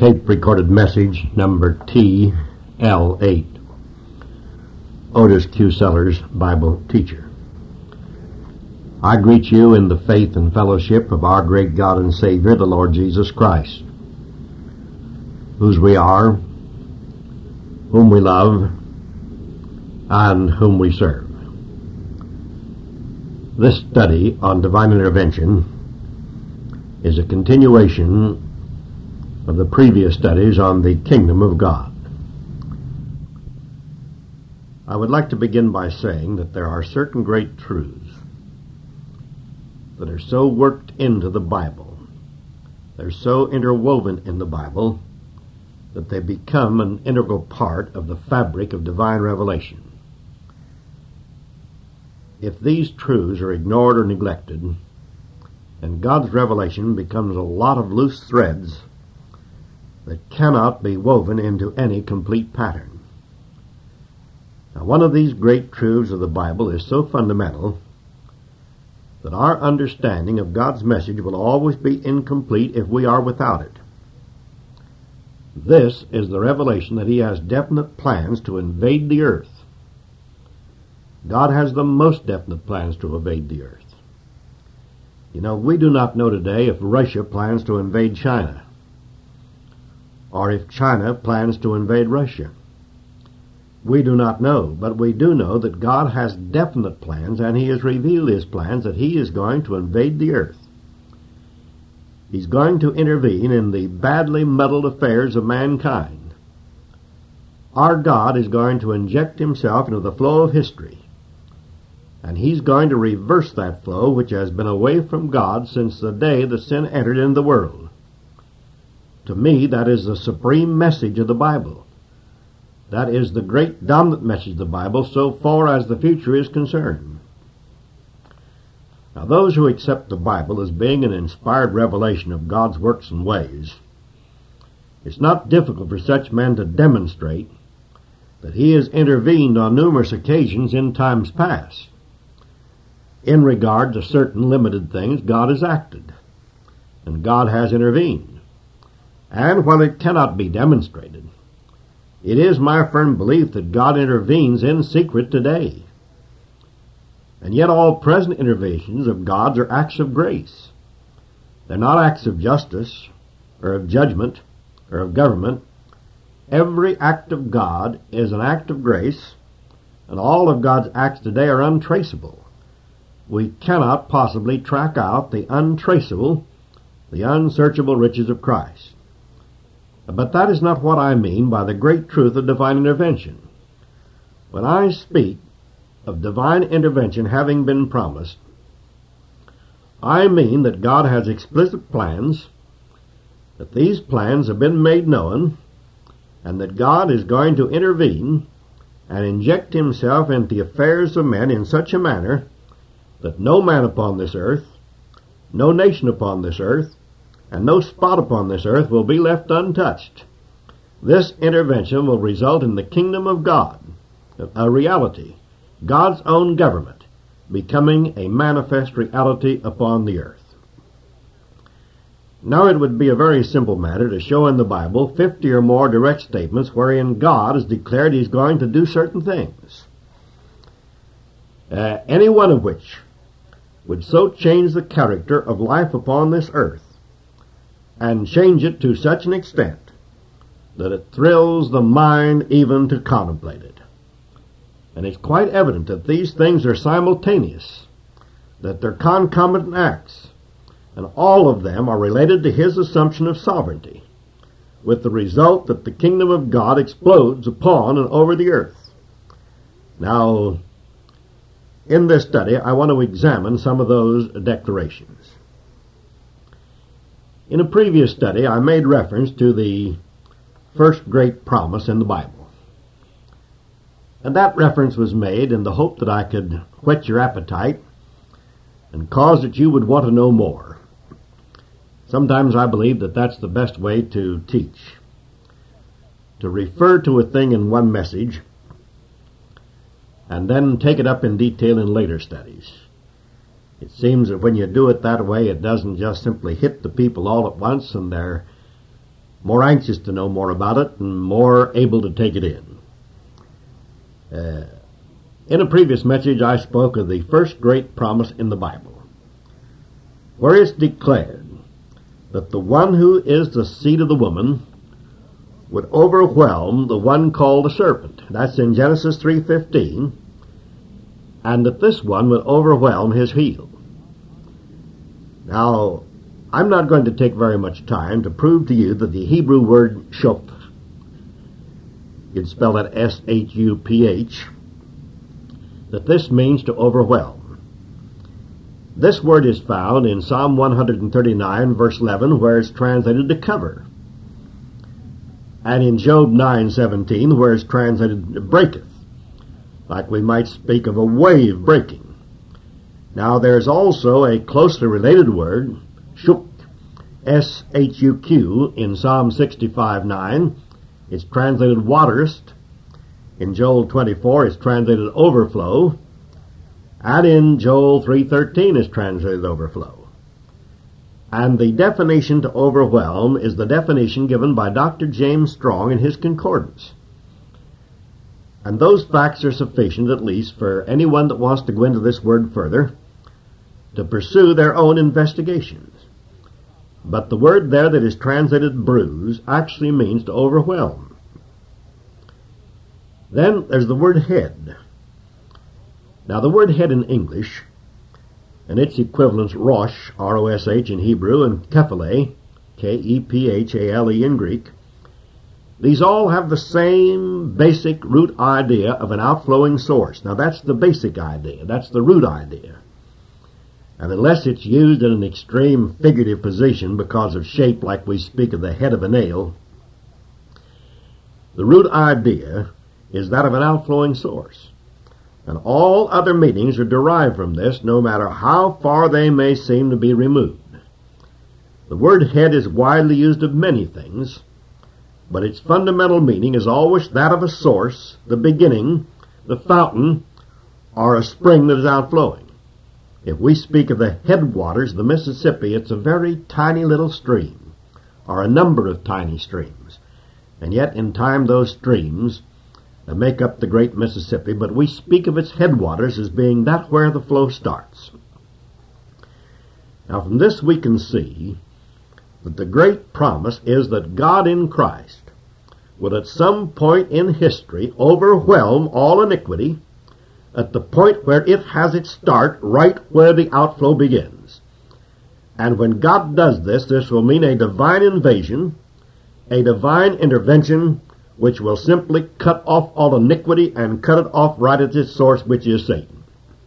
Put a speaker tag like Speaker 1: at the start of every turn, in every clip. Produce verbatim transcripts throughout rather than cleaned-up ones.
Speaker 1: tape-recorded message number T L eight, Otis Q. Sellers, Bible teacher. I greet you in the faith and fellowship of our great God and Savior, the Lord Jesus Christ, whose we are, whom we love, and whom we serve. This study on divine intervention is a continuation of the previous studies on the kingdom of God. I would like to begin by saying that there are certain great truths that are so worked into the Bible, they're so interwoven in the Bible, that they become an integral part of the fabric of divine revelation. If these truths are ignored or neglected, then God's revelation becomes a lot of loose threads that cannot be woven into any complete pattern. Now, one of these great truths of the Bible is so fundamental that our understanding of God's message will always be incomplete if we are without it. This is the revelation that He has definite plans to invade the earth. God has the most definite plans to invade the earth. You know, we do not know today if Russia plans to invade China, or if China plans to invade Russia. We do not know, but we do know that God has definite plans, and He has revealed His plans that He is going to invade the earth. He's going to intervene in the badly muddled affairs of mankind. Our God is going to inject Himself into the flow of history, and He's going to reverse that flow which has been away from God since the day the sin entered into the world. To me, that is the supreme message of the Bible. That is the great dominant message of the Bible so far as the future is concerned. Now, those who accept the Bible as being an inspired revelation of God's works and ways, it's not difficult for such men to demonstrate that He has intervened on numerous occasions in times past. In regard to certain limited things, God has acted, and God has intervened. And while it cannot be demonstrated, it is my firm belief that God intervenes in secret today. And yet all present interventions of God's are acts of grace. They're not acts of justice, or of judgment, or of government. Every act of God is an act of grace, and all of God's acts today are untraceable. We cannot possibly track out the untraceable, the unsearchable riches of Christ. But that is not what I mean by the great truth of divine intervention. When I speak of divine intervention having been promised, I mean that God has explicit plans, that these plans have been made known, and that God is going to intervene and inject Himself into the affairs of men in such a manner that no man upon this earth, no nation upon this earth, and no spot upon this earth will be left untouched. This intervention will result in the kingdom of God, a reality, God's own government, becoming a manifest reality upon the earth. Now, it would be a very simple matter to show in the Bible fifty or more direct statements wherein God has declared He's going to do certain things, uh, any one of which would so change the character of life upon this earth, and change it to such an extent that it thrills the mind even to contemplate it. And it's quite evident that these things are simultaneous, that they're concomitant acts, and all of them are related to His assumption of sovereignty, with the result that the kingdom of God explodes upon and over the earth. Now, in this study, I want to examine some of those declarations. In a previous study, I made reference to the first great promise in the Bible. And that reference was made in the hope that I could whet your appetite and cause that you would want to know more. Sometimes I believe that that's the best way to teach. To refer to a thing in one message and then take it up in detail in later studies. It seems that when you do it that way, it doesn't just simply hit the people all at once and they're more anxious to know more about it and more able to take it in. Uh, in a previous message, I spoke of the first great promise in the Bible, where it's declared that the one who is the seed of the woman would overwhelm the one called the serpent. That's in Genesis three fifteen, and that this one would overwhelm his heel. Now, I'm not going to take very much time to prove to you that the Hebrew word shuph, you'd spell that S H U P H, that this means to overwhelm. This word is found in Psalm one thirty-nine, verse eleven, where it's translated to cover, and in Job nine seventeen, where it's translated breaketh, like we might speak of a wave breaking. Now, there's also a closely related word, shuk, S H U Q, in Psalm sixty-five nine. It's translated waterest. In Joel twenty-four, it's translated overflow. And in Joel three thirteen, it's translated overflow. And the definition to overwhelm is the definition given by Doctor James Strong in his concordance. And those facts are sufficient, at least, for anyone that wants to go into this word further, to pursue their own investigations. But the word there that is translated bruise actually means to overwhelm. Then there's the word head. Now the word head in English, and its equivalents rosh, R O S H in Hebrew, and kephale, K E P H A L E in Greek, these all have the same basic root idea of an outflowing source. Now that's the basic idea. That's the root idea. And unless it's used in an extreme figurative position because of shape, like we speak of the head of a nail, the root idea is that of an outflowing source. And all other meanings are derived from this, no matter how far they may seem to be removed. The word head is widely used of many things, but its fundamental meaning is always that of a source, the beginning, the fountain, or a spring that is outflowing. If we speak of the headwaters of the Mississippi, it's a very tiny little stream, or a number of tiny streams. And yet in time those streams uh, make up the great Mississippi, but we speak of its headwaters as being that where the flow starts. Now from this we can see that the great promise is that God in Christ would at some point in history overwhelm all iniquity at the point where it has its start, right where the outflow begins. And when God does this, this will mean a divine invasion, a divine intervention, which will simply cut off all iniquity and cut it off right at its source, which is Satan.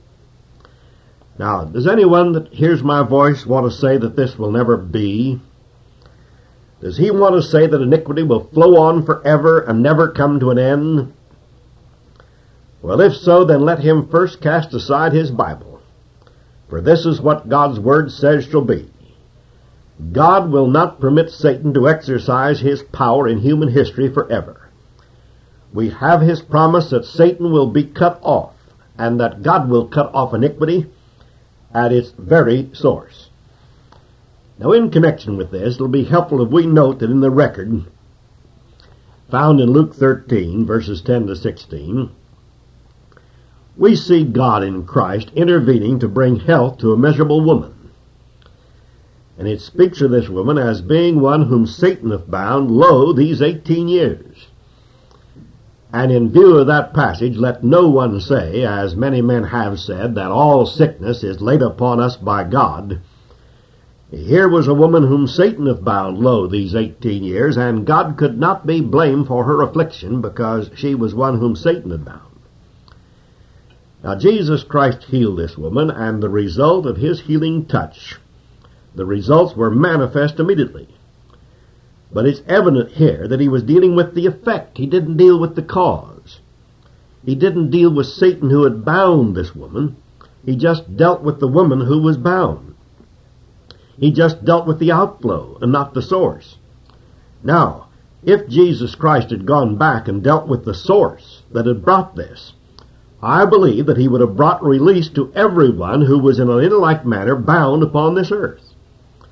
Speaker 1: Now, does anyone that hears my voice want to say that this will never be? Does he want to say that iniquity will flow on forever and never come to an end? Well, if so, then let him first cast aside his Bible, for this is what God's Word says shall be. God will not permit Satan to exercise his power in human history forever. We have his promise that Satan will be cut off, and that God will cut off iniquity at its very source. Now, in connection with this, it will be helpful if we note that in the record found in Luke thirteen, verses ten to sixteen, we see God in Christ intervening to bring health to a miserable woman. And it speaks of this woman as being one whom Satan hath bound, lo, these eighteen years. And in view of that passage, let no one say, as many men have said, that all sickness is laid upon us by God. Here was a woman whom Satan hath bound, lo, these eighteen years, and God could not be blamed for her affliction, because she was one whom Satan had bound. Now, Jesus Christ healed this woman, and the result of his healing touch, the results were manifest immediately. But it's evident here that he was dealing with the effect. He didn't deal with the cause. He didn't deal with Satan who had bound this woman. He just dealt with the woman who was bound. He just dealt with the outflow and not the source. Now, if Jesus Christ had gone back and dealt with the source that had brought this, I believe that he would have brought release to everyone who was in an like manner bound upon this earth.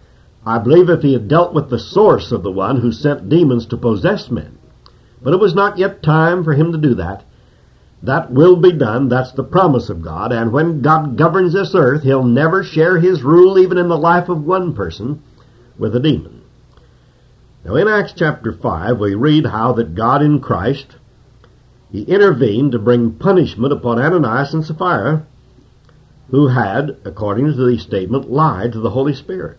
Speaker 1: I believe if he had dealt with the source of the one who sent demons to possess men. But it was not yet time for him to do that. That will be done. That's the promise of God. And when God governs this earth, he'll never share his rule, even in the life of one person, with a demon. Now in Acts chapter five, we read how that God in Christ, he intervened to bring punishment upon Ananias and Sapphira, who had, according to the statement, lied to the Holy Spirit.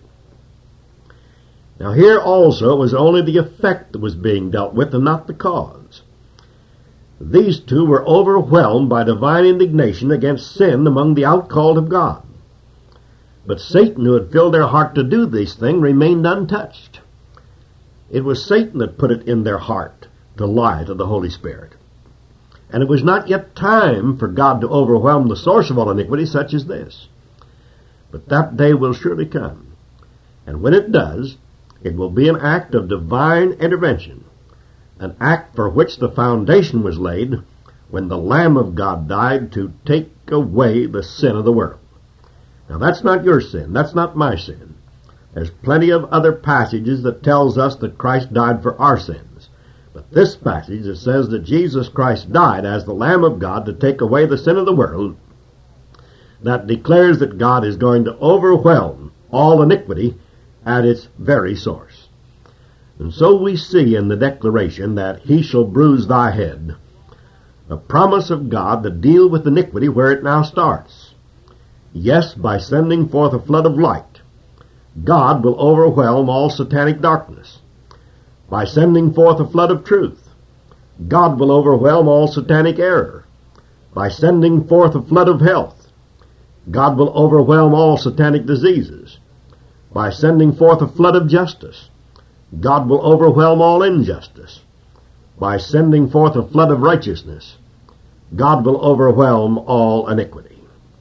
Speaker 1: Now here also it was only the effect that was being dealt with and not the cause. These two were overwhelmed by divine indignation against sin among the outcalled of God. But Satan, who had filled their heart to do these things, remained untouched. It was Satan that put it in their heart to lie to the Holy Spirit. And it was not yet time for God to overwhelm the source of all iniquity such as this. But that day will surely come. And when it does, it will be an act of divine intervention, an act for which the foundation was laid when the Lamb of God died to take away the sin of the world. Now that's not your sin. That's not my sin. There's plenty of other passages that tells us that Christ died for our sins. But this passage that says that Jesus Christ died as the Lamb of God to take away the sin of the world, that declares that God is going to overwhelm all iniquity at its very source. And so we see in the declaration that he shall bruise thy head, a promise of God to deal with iniquity where it now starts. Yes, by sending forth a flood of light, God will overwhelm all satanic darkness. By sending forth a flood of truth, God will overwhelm all satanic error. By sending forth a flood of health, God will overwhelm all satanic diseases. By sending forth a flood of justice, God will overwhelm all injustice. By sending forth a flood of righteousness, God will overwhelm all iniquity.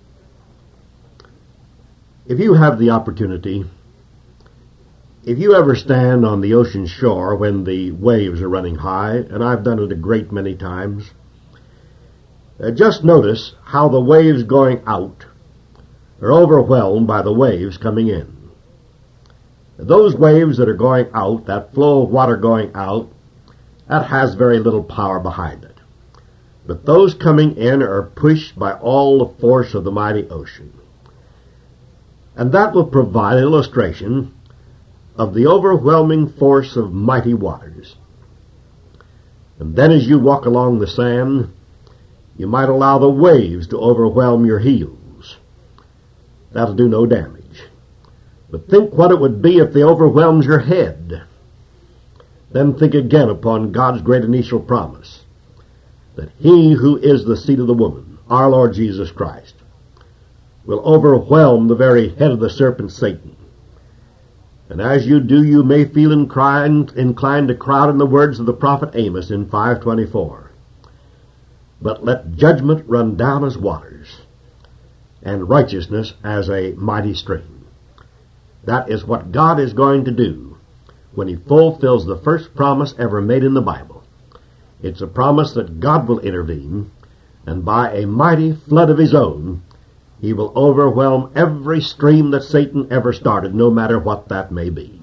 Speaker 1: If you have the opportunity, if you ever stand on the ocean shore when the waves are running high, and I've done it a great many times, uh, just notice how the waves going out are overwhelmed by the waves coming in. Those waves that are going out, that flow of water going out, that has very little power behind it. But those coming in are pushed by all the force of the mighty ocean. And that will provide an illustration of the overwhelming force of mighty waters. And then as you walk along the sand, you might allow the waves to overwhelm your heels. That'll do no damage. But think what it would be if they overwhelmed your head. Then think again upon God's great initial promise, that he who is the seed of the woman, our Lord Jesus Christ, will overwhelm the very head of the serpent, Satan. And as you do, you may feel inclined, inclined to crowd in the words of the prophet Amos in five twenty-four. But let judgment run down as waters, and righteousness as a mighty stream. That is what God is going to do when he fulfills the first promise ever made in the Bible. It's a promise that God will intervene, and by a mighty flood of his own, he will overwhelm every stream that Satan ever started, no matter what that may be.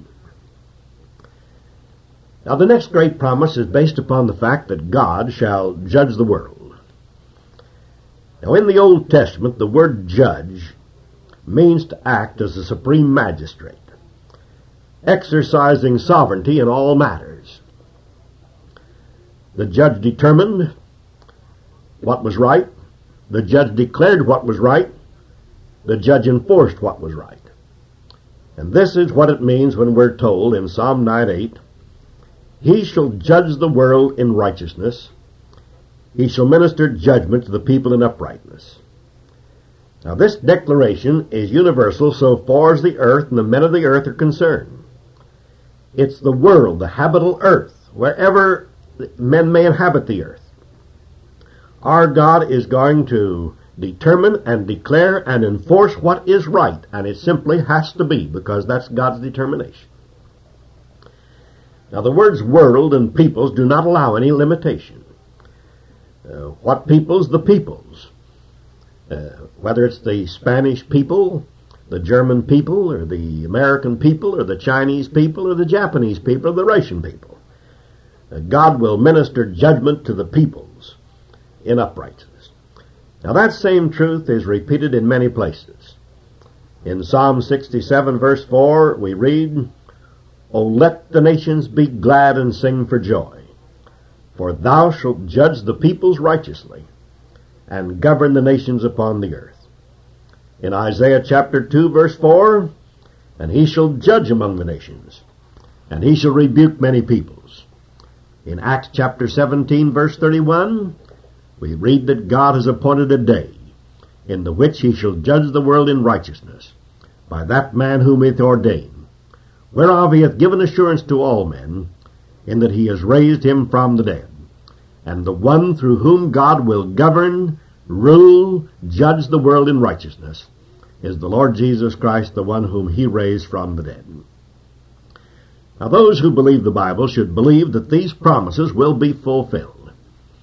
Speaker 1: Now the next great promise is based upon the fact that God shall judge the world. Now in the Old Testament, the word judge means to act as a supreme magistrate, exercising sovereignty in all matters. The judge determined what was right. The judge declared what was right. The judge enforced what was right. And this is what it means when we're told in Psalm nine eight, he shall judge the world in righteousness. He shall minister judgment to the people in uprightness. Now this declaration is universal so far as the earth and the men of the earth are concerned. It's the world, the habitable earth, wherever men may inhabit the earth. Our God is going to determine and declare and enforce what is right, and it simply has to be, because that's God's determination. Now the words world and peoples do not allow any limitation. Uh, what peoples? The peoples. Uh, whether it's the Spanish people, the German people or the American people or the Chinese people or the Japanese people or the Russian people. God will minister judgment to the peoples in uprightness. Now that same truth is repeated in many places. In Psalm sixty-seven verse four we read, O let the nations be glad and sing for joy, for thou shalt judge the peoples righteously, and govern the nations upon the earth. In Isaiah chapter two verse four, and he shall judge among the nations, and he shall rebuke many peoples. In Acts chapter seventeen verse thirty-one, we read that God has appointed a day in the which he shall judge the world in righteousness by that man whom he hath ordained, whereof he hath given assurance to all men, in that he has raised him from the dead. And the one through whom God will govern, rule, judge the world in righteousness is the Lord Jesus Christ, the one whom he raised from the dead. Now those who believe the Bible should believe that these promises will be fulfilled.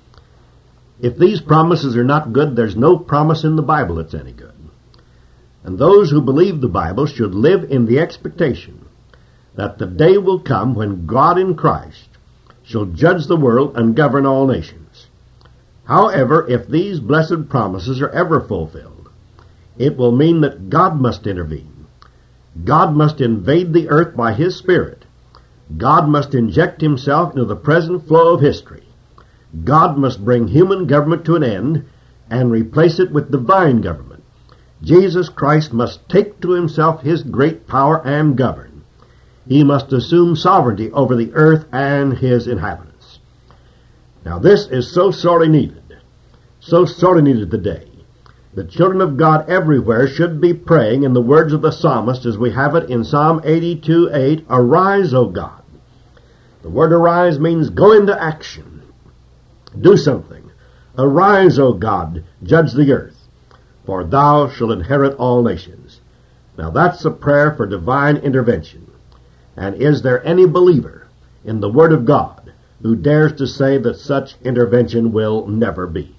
Speaker 1: If these promises are not good, there's no promise in the Bible that's any good. And those who believe the Bible should live in the expectation that the day will come when God in Christ shall judge the world and govern all nations. However, if these blessed promises are ever fulfilled, it will mean that God must intervene. God must invade the earth by his Spirit. God must inject himself into the present flow of history. God must bring human government to an end and replace it with divine government. Jesus Christ must take to himself his great power and govern. He must assume sovereignty over the earth and his inhabitants. Now this is so sorely needed, so sorely needed today. The children of God everywhere should be praying in the words of the psalmist as we have it in Psalm eighty-two eight, Arise, O God. The word arise means go into action. Do something. Arise, O God, judge the earth, for thou shalt inherit all nations. Now that's a prayer for divine intervention. And is there any believer in the Word of God who dares to say that such intervention will never be?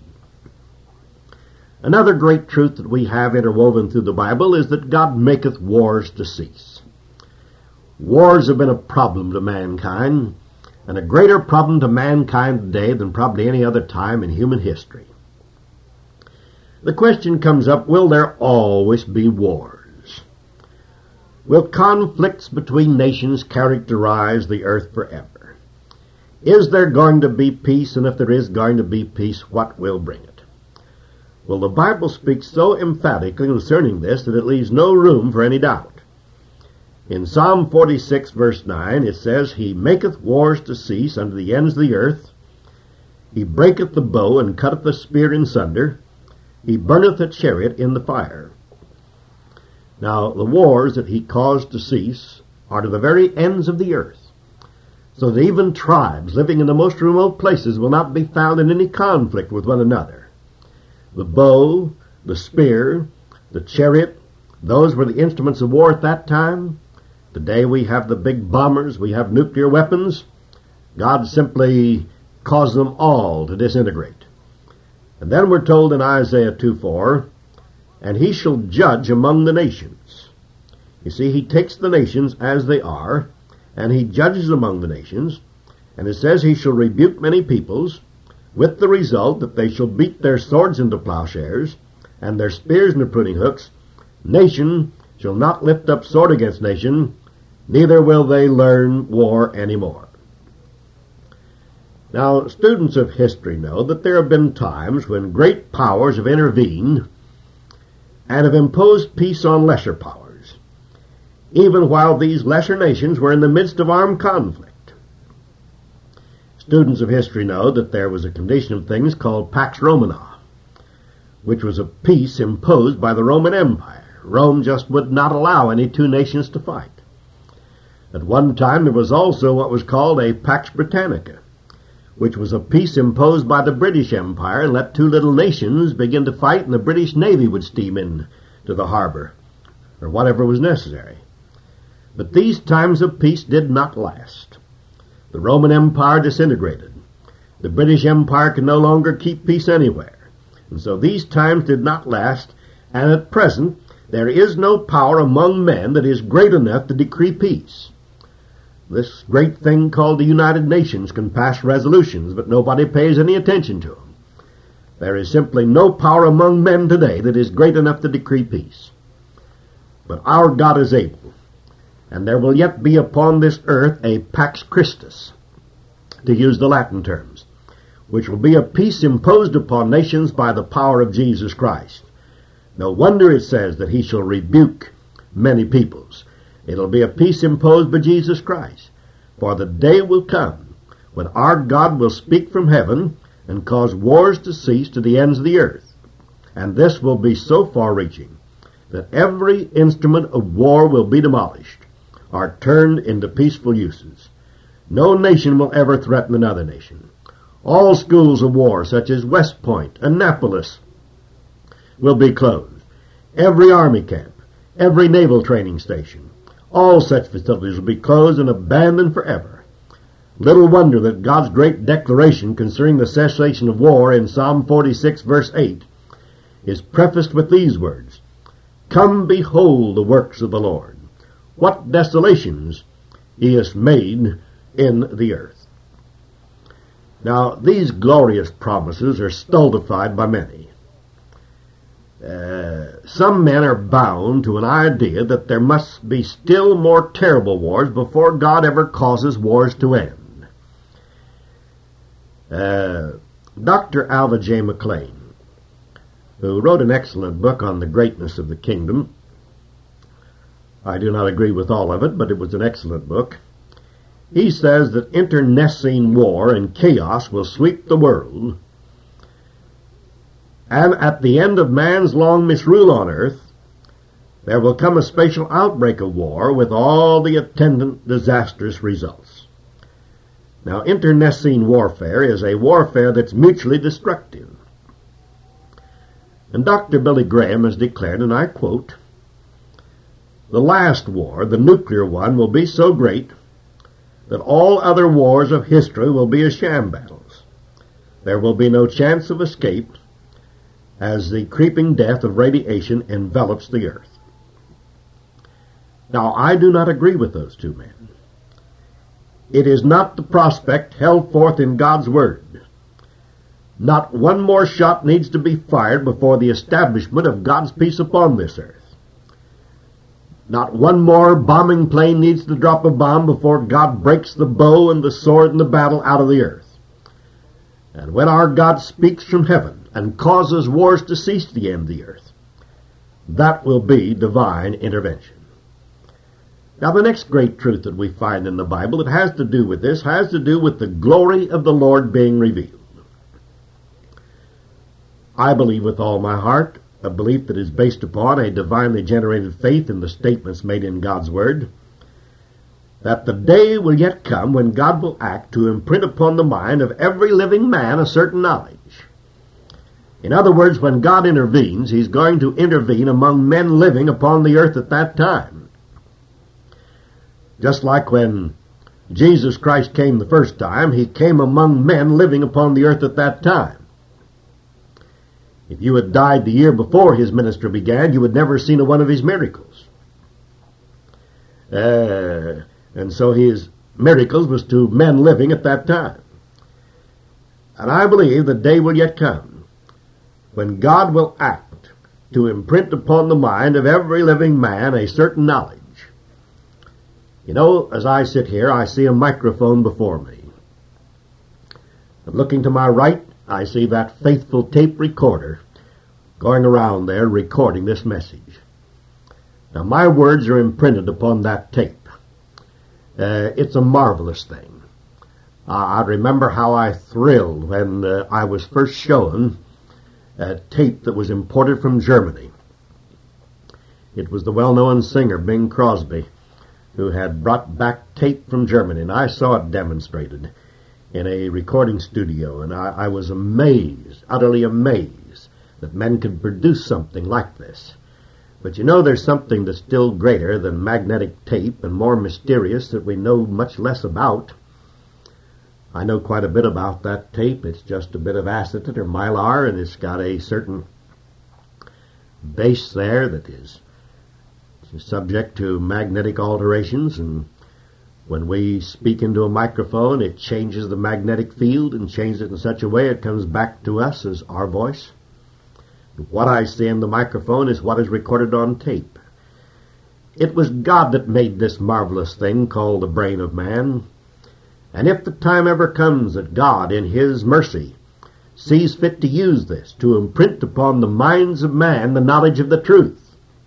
Speaker 1: Another great truth that we have interwoven through the Bible is that God maketh wars to cease. Wars have been a problem to mankind, and a greater problem to mankind today than probably any other time in human history. The question comes up, will there always be wars? Will conflicts between nations characterize the earth forever? Is there going to be peace, and if there is going to be peace, what will bring it? Well, the Bible speaks so emphatically concerning this that it leaves no room for any doubt. In Psalm forty-six, verse nine, it says, He maketh wars to cease unto the ends of the earth. He breaketh the bow and cutteth the spear in sunder. He burneth a chariot in the fire. Now, the wars that he caused to cease are to the very ends of the earth, so that even tribes living in the most remote places will not be found in any conflict with one another. The bow, the spear, the chariot, those were the instruments of war at that time. Today we have the big bombers, we have nuclear weapons. God simply caused them all to disintegrate. And then we're told in Isaiah two four, and he shall judge among the nations. You see, he takes the nations as they are, and he judges among the nations, and it says he shall rebuke many peoples, with the result that they shall beat their swords into plowshares, and their spears into pruning hooks. Nation shall not lift up sword against nation, neither will they learn war any more. Now, students of history know that there have been times when great powers have intervened and have imposed peace on lesser powers, even while these lesser nations were in the midst of armed conflict. Students of history know that there was a condition of things called Pax Romana, which was a peace imposed by the Roman Empire. Rome just would not allow any two nations to fight. At one time there was also what was called a Pax Britannica, which was a peace imposed by the British Empire and let two little nations begin to fight, and the British Navy would steam in to the harbor, or whatever was necessary. But these times of peace did not last. The Roman Empire disintegrated. The British Empire could no longer keep peace anywhere. And so these times did not last, and at present There is no power among men that is great enough to decree peace. This great thing called the United Nations can pass resolutions, but nobody pays any attention to them. There is simply no power among men today that is great enough to decree peace. But our God is able, and there will yet be upon this earth a Pax Christus, to use the Latin terms, which will be a peace imposed upon nations by the power of Jesus Christ. No wonder it says that he shall rebuke many peoples. It'll be a peace imposed by Jesus Christ. For the day will come when our God will speak from heaven and cause wars to cease to the ends of the earth. And this will be so far-reaching that every instrument of war will be demolished or turned into peaceful uses. No nation will ever threaten another nation. All schools of war, such as West Point, Annapolis, will be closed. Every army camp, every naval training station, all such facilities will be closed and abandoned forever. Little wonder that God's great declaration concerning the cessation of war in Psalm forty-six, verse eight, is prefaced with these words, "Come behold the works of the Lord. What desolations he has made in the earth." Now, these glorious promises are stultified by many. Uh, some men are bound to an idea that there must be still more terrible wars before God ever causes wars to end. Uh, Doctor Alva J. McLean, who wrote an excellent book on the greatness of the kingdom, I do not agree with all of it, but it was an excellent book. He says that internecine war and chaos will sweep the world, and at the end of man's long misrule on earth, there will come a spatial outbreak of war with all the attendant disastrous results. Now, internecine warfare is a warfare that's mutually destructive. And Doctor Billy Graham has declared, and I quote, "The last war, the nuclear one, will be so great that all other wars of history will be as sham battles. There will be no chance of escape as the creeping death of radiation envelops the earth." Now, I do not agree with those two men. It is not the prospect held forth in God's Word. Not one more shot needs to be fired before the establishment of God's peace upon this earth. Not one more bombing plane needs to drop a bomb before God breaks the bow and the sword and the battle out of the earth. And when our God speaks from heaven and causes wars to cease to the end of the earth, that will be divine intervention. Now, the next great truth that we find in the Bible that has to do with this has to do with the glory of the Lord being revealed. I believe with all my heart, a belief that is based upon a divinely generated faith in the statements made in God's Word, that the day will yet come when God will act to imprint upon the mind of every living man a certain knowledge. In other words, when God intervenes, he's going to intervene among men living upon the earth at that time. Just like when Jesus Christ came the first time, he came among men living upon the earth at that time. If you had died the year before his ministry began, you would never have seen a one of his miracles. Uh, and so his miracles was to men living at that time. And I believe the day will yet come when God will act to imprint upon the mind of every living man a certain knowledge. You know, as I sit here, I see a microphone before me. And looking to my right, I see that faithful tape recorder going around there recording this message. Now, my words are imprinted upon that tape. Uh, it's a marvelous thing. Uh, I remember how I thrilled when uh, I was first shown a tape that was imported from Germany. It was the well-known singer Bing Crosby who had brought back tape from Germany, and I saw it demonstrated in a recording studio, and I, I was amazed, utterly amazed, that men could produce something like this. But you know, there's something that's still greater than magnetic tape and more mysterious that we know much less about. I know quite a bit about that tape. It's just a bit of acetate or mylar, and it's got a certain base there that is It's subject to magnetic alterations, and when we speak into a microphone, it changes the magnetic field and changes it in such a way it comes back to us as our voice. What I say in the microphone is what is recorded on tape. It was God that made this marvelous thing called the brain of man. And if the time ever comes that God, in His mercy, sees fit to use this to imprint upon the minds of man the knowledge of the truth,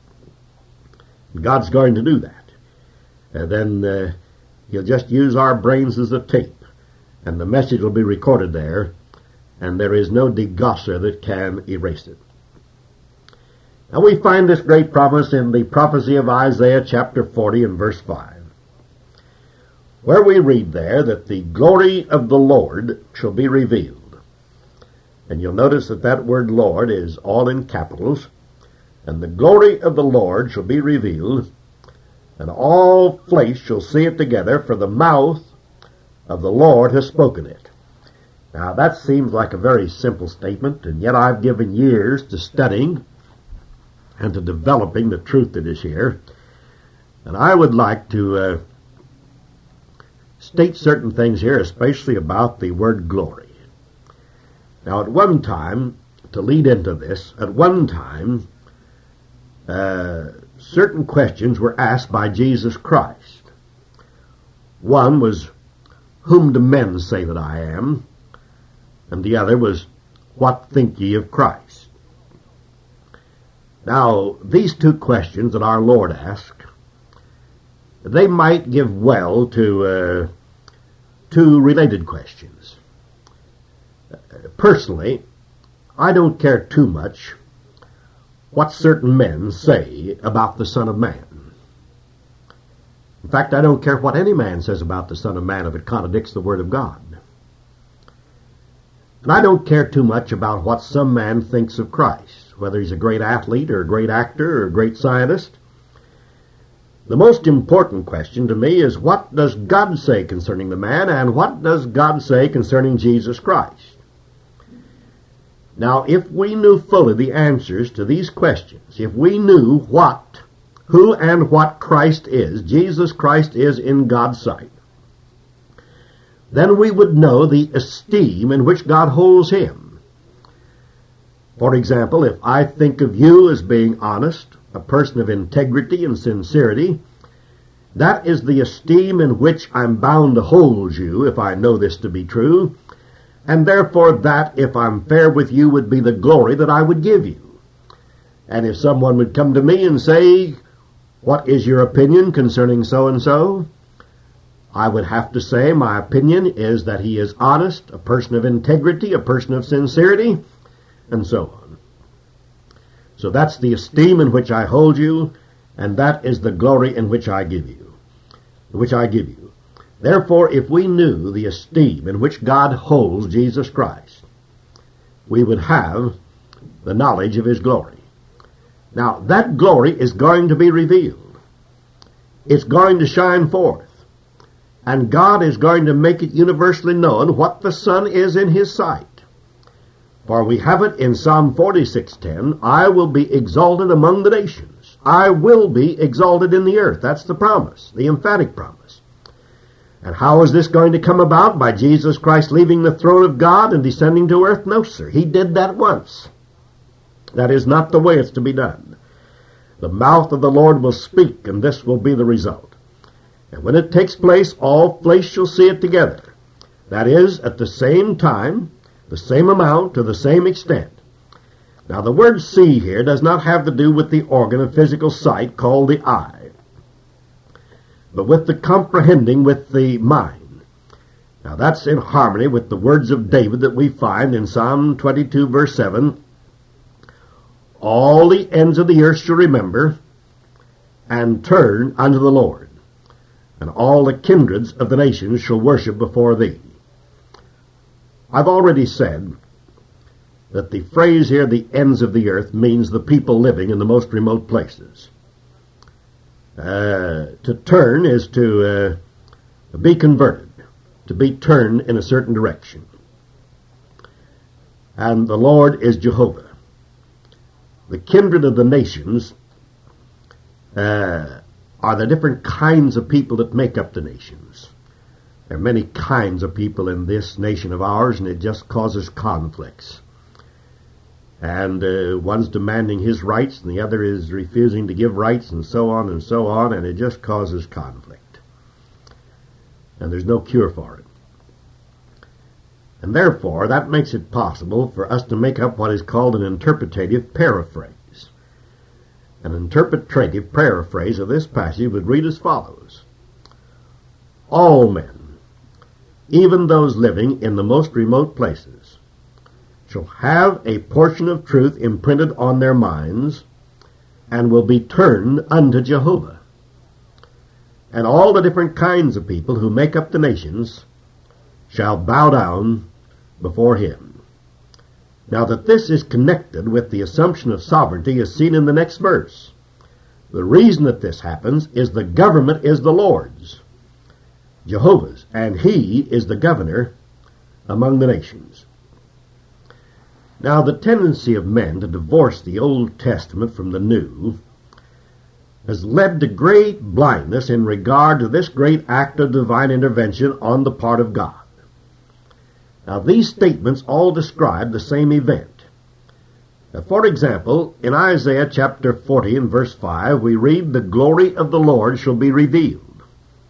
Speaker 1: God's going to do that. And then uh, He'll just use our brains as a tape, and the message will be recorded there, and there is no degosser that can erase it. Now we find this great promise in the prophecy of Isaiah chapter forty and verse five, where we read there that the glory of the Lord shall be revealed. And you'll notice that that word Lord is all in capitals. And the glory of the Lord shall be revealed, and all flesh shall see it together, for the mouth of the Lord has spoken it. Now that seems like a very simple statement, and yet I've given years to studying and to developing the truth that is here. And I would like to uh, state certain things here, especially about the word glory. Now at one time, to lead into this, at one time, uh, certain questions were asked by Jesus Christ. One was, whom do men say that I am? And the other was, what think ye of Christ? Now, these two questions that our Lord asked, they might give well to uh, two related questions. Personally, I don't care too much what certain men say about the Son of Man. In fact, I don't care what any man says about the Son of Man if it contradicts the Word of God. And I don't care too much about what some man thinks of Christ, whether he's a great athlete or a great actor or a great scientist. The most important question to me is, what does God say concerning the man, and what does God say concerning Jesus Christ? Now, if we knew fully the answers to these questions, if we knew what, who and what Christ is, Jesus Christ is in God's sight, then we would know the esteem in which God holds Him. For example, if I think of you as being honest, a person of integrity and sincerity, that is the esteem in which I'm bound to hold you, if I know this to be true, and therefore that, if I'm fair with you, would be the glory that I would give you. And if someone would come to me and say, what is your opinion concerning so-and-so? I would have to say my opinion is that he is honest, a person of integrity, a person of sincerity, and so on. So that's the esteem in which I hold you, and that is the glory in which I give you, which I give you. Therefore, if we knew the esteem in which God holds Jesus Christ, we would have the knowledge of His glory. Now, that glory is going to be revealed. It's going to shine forth. And God is going to make it universally known what the Son is in His sight. For we have it in Psalm forty-six ten, I will be exalted among the nations. I will be exalted in the earth. That's the promise, the emphatic promise. And how is this going to come about? By Jesus Christ leaving the throne of God and descending to earth? No, sir. He did that once. That is not the way it's to be done. The mouth of the Lord will speak, and this will be the result. And when it takes place, all flesh shall see it together. That is, at the same time, the same amount, to the same extent. Now, the word see here does not have to do with the organ of physical sight called the eye, but with the comprehending with the mind. Now that's in harmony with the words of David that we find in Psalm twenty-two verse seven. All the ends of the earth shall remember and turn unto the Lord, and all the kindreds of the nations shall worship before thee. I've already said that the phrase here, the ends of the earth, means the people living in the most remote places. Uh, to turn is to uh, be converted, to be turned in a certain direction. And the Lord is Jehovah. The kindred of the nations uh, are the different kinds of people that make up the nations. There are many kinds of people in this nation of ours, and it just causes conflicts. And uh, one's demanding his rights, and the other is refusing to give rights, and so on and so on, and it just causes conflict. And there's no cure for it. And therefore, that makes it possible for us to make up what is called an interpretative paraphrase. An interpretative paraphrase of this passage would read as follows. All men, even those living in the most remote places, shall have a portion of truth imprinted on their minds, and will be turned unto Jehovah. And all the different kinds of people who make up the nations shall bow down before him. Now that this is connected with the assumption of sovereignty is seen in the next verse. The reason that this happens is the government is the Lord's, Jehovah's, and he is the governor among the nations. Now the tendency of men to divorce the Old Testament from the New has led to great blindness in regard to this great act of divine intervention on the part of God. Now these statements all describe the same event. Now, for example, in Isaiah chapter forty and verse five, we read, the glory of the Lord shall be revealed.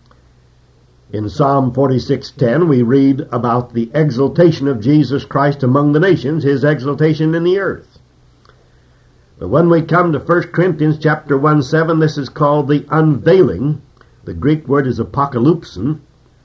Speaker 1: In Psalm forty-six ten, we read about the exaltation of Jesus Christ among the nations, his exaltation in the earth. But when we come to First Corinthians chapter one seven, this is called the unveiling. The Greek word is apokalypsin,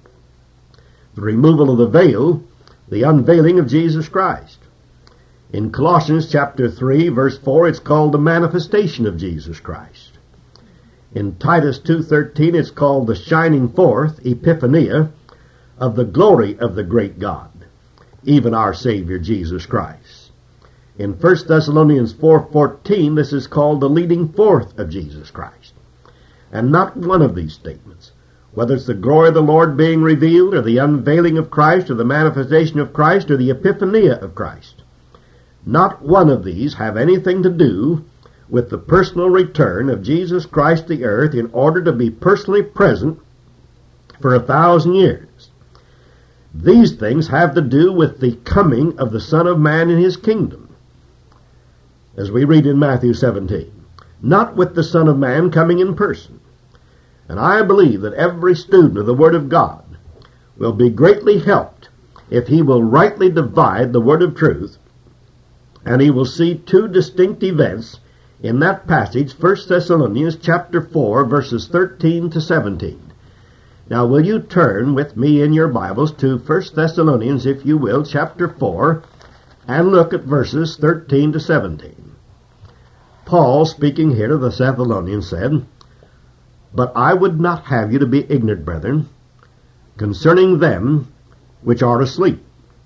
Speaker 1: the removal of the veil, the unveiling of Jesus Christ. In Colossians chapter three, verse four, it's called the manifestation of Jesus Christ. In Titus two thirteen, it's called the shining forth, epiphania, of the glory of the great God, even our Savior Jesus Christ. In First Thessalonians four fourteen, this is called the leading forth of Jesus Christ. And not one of these statements, whether it's the glory of the Lord being revealed, or the unveiling of Christ, or the manifestation of Christ, or the epiphania of Christ, not one of these have anything to do with the personal return of Jesus Christ to the earth in order to be personally present for a thousand years. These things have to do with the coming of the Son of Man in his kingdom, as we read in Matthew seventeen, not with the Son of Man coming in person. And I believe that every student of the Word of God will be greatly helped if he will rightly divide the Word of truth, and he will see two distinct events in that passage, First Thessalonians chapter four, verses thirteen to seventeen. Now will you turn with me in your Bibles to First Thessalonians, if you will, chapter four, and look at verses thirteen to seventeen. Paul, speaking here to the Thessalonians, said, But I would not have you to be ignorant, brethren, concerning them which are asleep,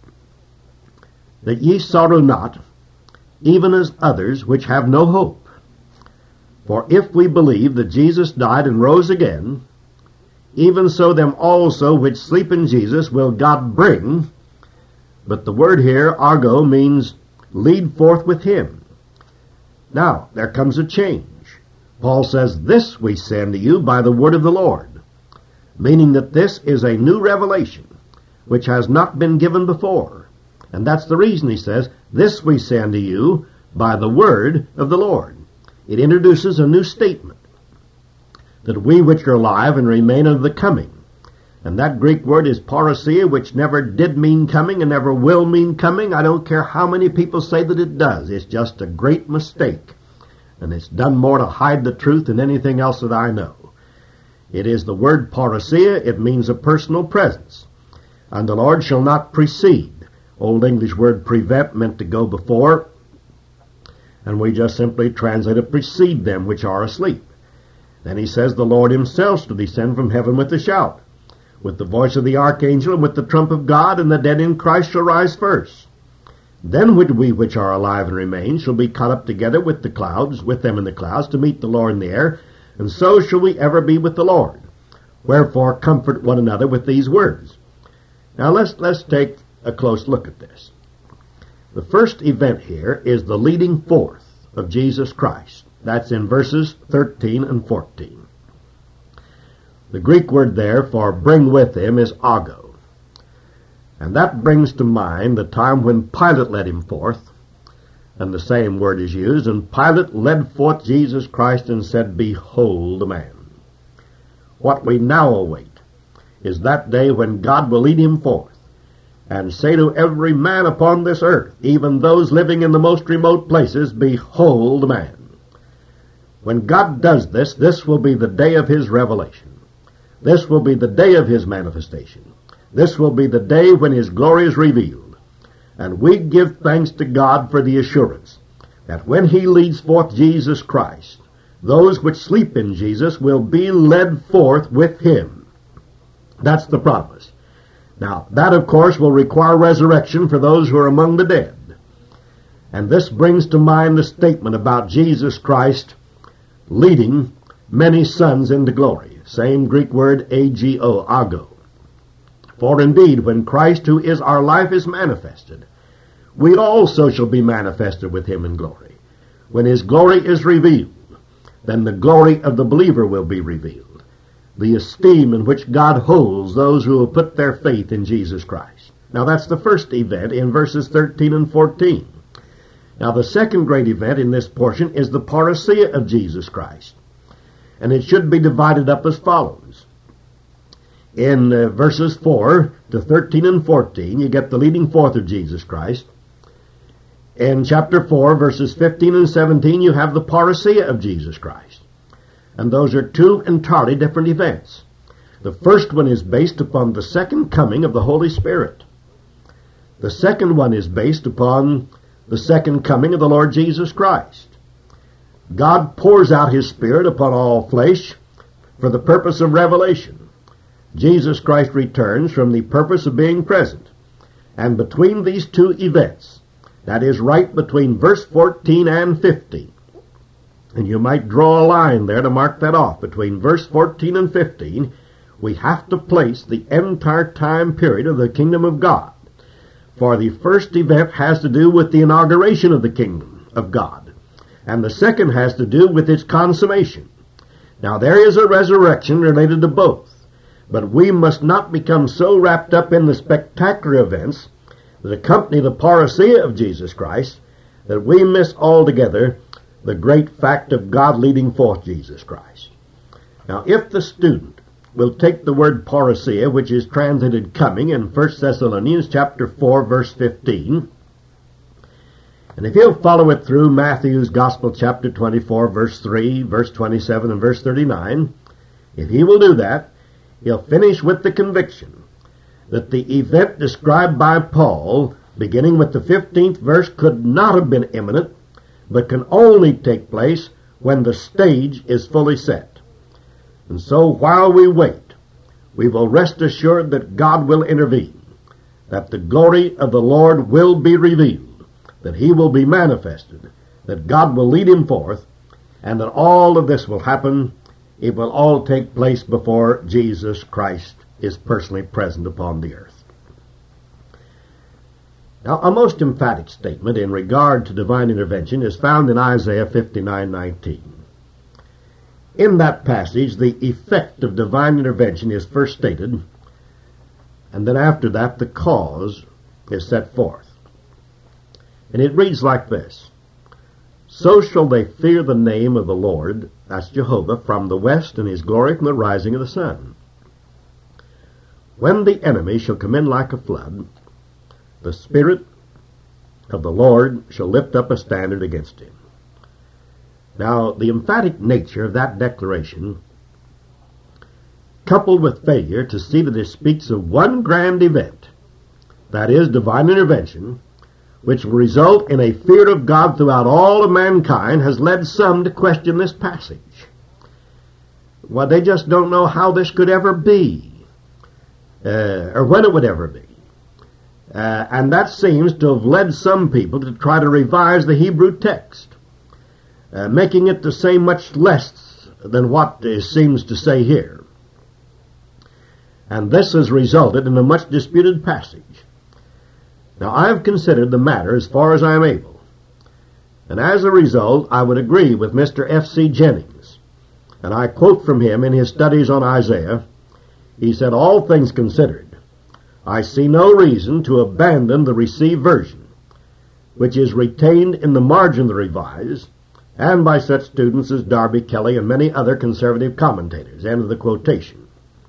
Speaker 1: that ye sorrow not, even as others which have no hope. For if we believe that Jesus died and rose again, even so them also which sleep in Jesus will God bring. But the word here, argo, means lead forth with him. Now, there comes a change. Paul says, This we say unto you by the word of the Lord, meaning that this is a new revelation, which has not been given before. And that's the reason he says, This we say unto you by the word of the Lord. It introduces a new statement, that we which are alive and remain unto the coming. And that Greek word is parousia, which never did mean coming and never will mean coming. I don't care how many people say that it does. It's just a great mistake. And it's done more to hide the truth than anything else that I know. It is the word parousia. It means a personal presence. And the Lord shall not precede. Old English word prevent meant to go before. And we just simply translate it, precede them which are asleep. Then he says, the Lord himself shall descend from heaven with a shout, with the voice of the archangel, and with the trump of God, and the dead in Christ shall rise first. Then would we which are alive and remain shall be caught up together with the clouds, with them in the clouds, to meet the Lord in the air, and so shall we ever be with the Lord. Wherefore comfort one another with these words. Now let's, let's take a close look at this. The first event here is the leading forth of Jesus Christ. That's in verses thirteen and fourteen. The Greek word there for bring with him is ago. And that brings to mind the time when Pilate led him forth, and the same word is used, and Pilate led forth Jesus Christ and said, Behold the man. What we now await is that day when God will lead him forth and say to every man upon this earth, even those living in the most remote places, Behold the man. When God does this, this will be the day of his revelation. This will be the day of his manifestation. This will be the day when his glory is revealed. And we give thanks to God for the assurance that when he leads forth Jesus Christ, those which sleep in Jesus will be led forth with him. That's the promise. Now, that of course will require resurrection for those who are among the dead. And this brings to mind the statement about Jesus Christ leading many sons into glory. Same Greek word, ago, ago. For indeed, when Christ, who is our life, is manifested, we also shall be manifested with him in glory. When his glory is revealed, then the glory of the believer will be revealed, the esteem in which God holds those who will put their faith in Jesus Christ. Now that's the first event in verses thirteen and fourteen. Now the second great event in this portion is the parousia of Jesus Christ. And it should be divided up as follows. In uh, verses four to thirteen and fourteen, you get the leading forth of Jesus Christ. In chapter four, verses fifteen and seventeen, you have the parousia of Jesus Christ. And those are two entirely different events. The first one is based upon the second coming of the Holy Spirit. The second one is based upon the second coming of the Lord Jesus Christ. God pours out his Spirit upon all flesh for the purpose of revelation. Jesus Christ returns from the purpose of being present. And between these two events, that is right between verse fourteen and fifteen, and you might draw a line there to mark that off, between verse fourteen and fifteen, we have to place the entire time period of the kingdom of God. For the first event has to do with the inauguration of the kingdom of God, and the second has to do with its consummation. Now there is a resurrection related to both, but we must not become so wrapped up in the spectacular events that accompany the parousia of Jesus Christ that we miss altogether the great fact of God leading forth Jesus Christ. Now if the student will take the word parousia, which is translated coming in First Thessalonians chapter four, verse fifteen, and if he'll follow it through Matthew's Gospel chapter twenty-four, verse three, verse twenty-seven, and verse thirty-nine, if he will do that, he'll finish with the conviction that the event described by Paul, beginning with the fifteenth verse, could not have been imminent, but can only take place when the stage is fully set. And so while we wait, we will rest assured that God will intervene, that the glory of the Lord will be revealed, that he will be manifested, that God will lead him forth, and that all of this will happen. It will all take place before Jesus Christ is personally present upon the earth. Now, a most emphatic statement in regard to divine intervention is found in Isaiah fifty-nine nineteen. In that passage, the effect of divine intervention is first stated, and then after that, the cause is set forth. And it reads like this: So shall they fear the name of the Lord, that's Jehovah, from the west, and his glory from the rising of the sun. When the enemy shall come in like a flood, the Spirit of the Lord shall lift up a standard against him. Now, the emphatic nature of that declaration, coupled with failure to see that it speaks of one grand event, that is, divine intervention, which will result in a fear of God throughout all of mankind, has led some to question this passage. Well, they just don't know how this could ever be, uh, or when it would ever be. Uh, and that seems to have led some people to try to revise the Hebrew text, uh, making it to say much less than what it seems to say here. And this has resulted in a much disputed passage. Now, I have considered the matter as far as I am able, And as a result, I would agree with Mister F C Jennings. And I quote from him in his studies on Isaiah. He said, "All things considered, I see no reason to abandon the received version, which is retained in the margin of the Revised, and by such students as Darby, Kelly, and many other conservative commentators." End of the quotation.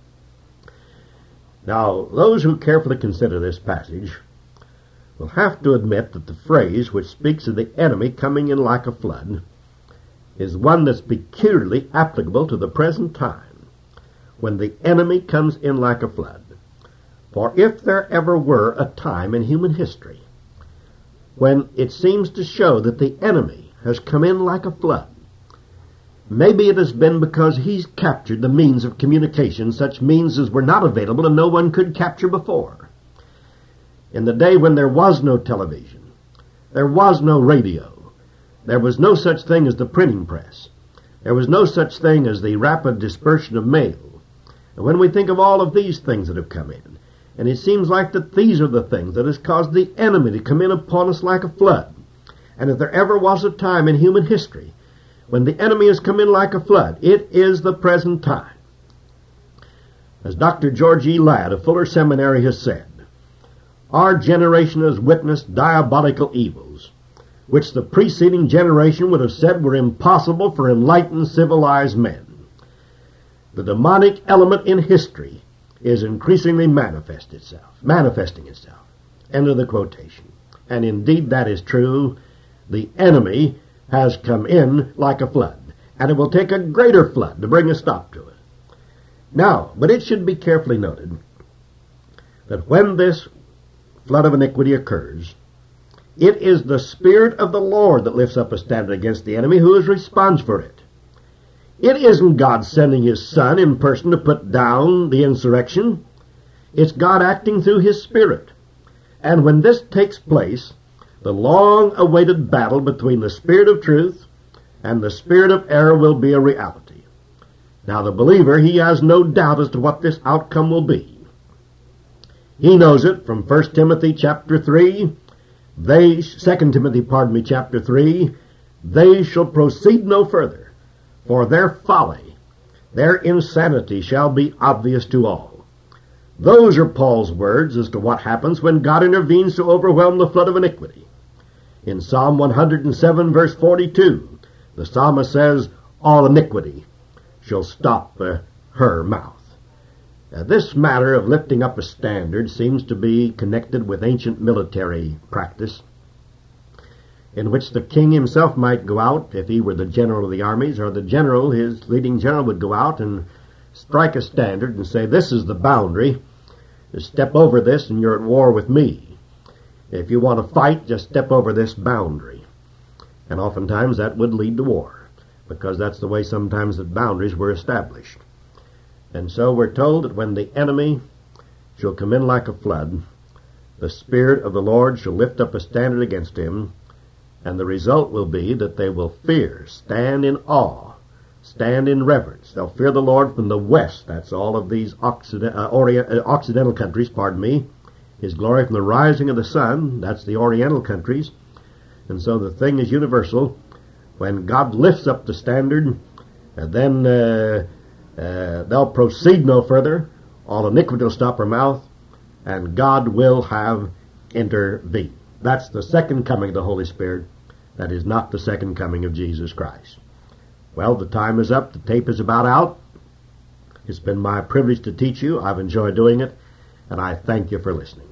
Speaker 1: Now, those who carefully consider this passage will have to admit that the phrase which speaks of the enemy coming in like a flood is one that's peculiarly applicable to the present time, when the enemy comes in like a flood. For if there ever were a time in human history when it seems to show that the enemy has come in like a flood, maybe it has been because he's captured the means of communication, such means as were not available and no one could capture before. In the day when there was no television, there was no radio, there was no such thing as the printing press, there was no such thing as the rapid dispersion of mail. And when we think of all of these things that have come in, and it seems like that these are the things that has caused the enemy to come in upon us like a flood. And if there ever was a time in human history when the enemy has come in like a flood, it is the present time. As Doctor George E. Ladd of Fuller Seminary has said, our generation has witnessed diabolical evils, which the preceding generation would have said were impossible for enlightened, civilized men. The demonic element in history is increasingly manifest itself, manifesting itself. End of the quotation. And indeed that is true. The enemy has come in like a flood, and it will take a greater flood to bring a stop to it. Now, but it should be carefully noted that when this flood of iniquity occurs, it is the Spirit of the Lord that lifts up a standard against the enemy, who is responsible for it. It isn't God sending his Son in person to put down the insurrection. It's God acting through his Spirit. And when this takes place, the long-awaited battle between the Spirit of truth and the spirit of error will be a reality. Now the believer, he has no doubt as to what this outcome will be. He knows it from First Timothy chapter three. They, Second Timothy, pardon me, chapter three, they shall proceed no further, for their folly, their insanity shall be obvious to all. Those are Paul's words as to what happens when God intervenes to overwhelm the flood of iniquity. In Psalm one hundred seven, verse forty-two, the psalmist says, all iniquity shall stop uh, her mouth. Now, this matter of lifting up a standard seems to be connected with ancient military practice, in which the king himself might go out, if he were the general of the armies, or the general, his leading general, would go out and strike a standard and say, this is the boundary. Just step over this and you're at war with me. If you want to fight, just step over this boundary. And oftentimes that would lead to war, because that's the way sometimes the boundaries were established. And so we're told that when the enemy shall come in like a flood, the Spirit of the Lord shall lift up a standard against him, and the result will be that they will fear, stand in awe, stand in reverence. They'll fear the Lord from the west. That's all of these Occident, uh, Orient, uh, Occidental countries, pardon me. His glory from the rising of the sun, that's the Oriental countries. And so the thing is universal. When God lifts up the standard, and then uh, uh, they'll proceed no further, all iniquity will stop her mouth, and God will have intervened. That's the second coming of the Holy Spirit. That is not the second coming of Jesus Christ. Well, the time is up. The tape is about out. It's been my privilege to teach you. I've enjoyed doing it, and I thank you for listening.